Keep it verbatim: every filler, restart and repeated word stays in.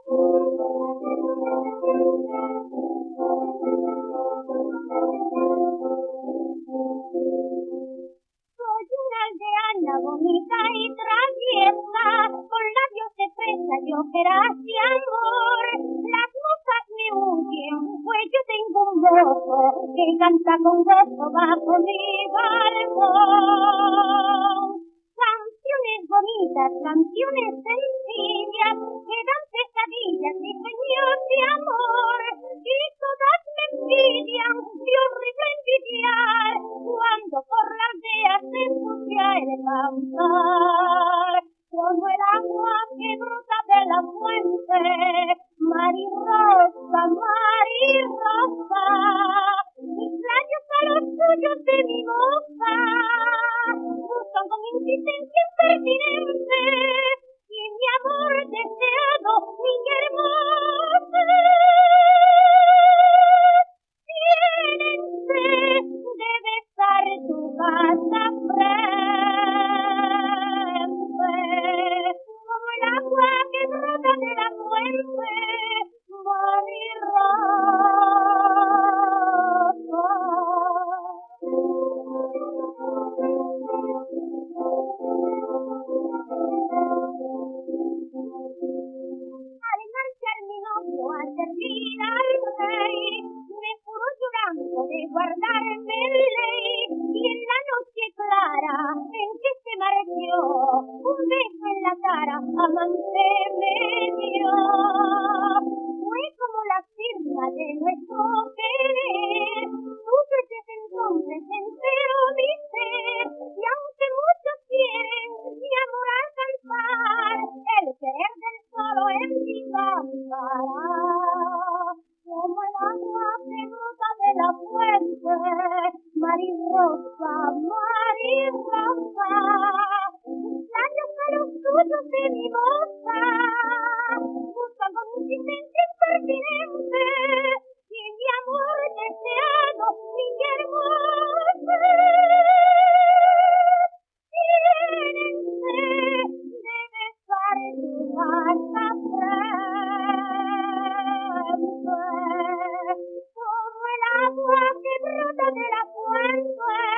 una aldeana bonita y traviesa, con labios de fresa y ojeras de amor. Las mozas me huyen, pues yo tengo un mozo que canta con gozo bajo mi balcón. Canciones bonitas, canciones sencillas, que dan pesadillas y sueños de amor, y todas me envidian, de horrible envidiar, cuando por la aldea se escucha el cantar, como el agua que brota de la fuente, Marirosa, Marirosa, mis labios a los suyos de mi boca, buscan con insistencia impertinente, y mi amor deseado, niña hermosa. Tiénense de besar tu casa frente, como el agua que brota de la fuente, Al marchar mi novio a servir al rey, me juró llorando de guardarme ley, y en la noche clara en que se marchó, un beso en la cara amante me dio. Fue como la firma de nuestro querer, supe desde entonces entero mi ser, y aunque muchos quieren mi amor alcanzar, el querer del solo en mi cantará, como el agua que brota de la fuente, Marirosa, Marirosa, mis labios a los suyos de mi boca, buscan con insistencia impertinente, y mi amor deseado, niña hermosa. Tiénense de besar tu casa frente, como el agua que brota de la fuente,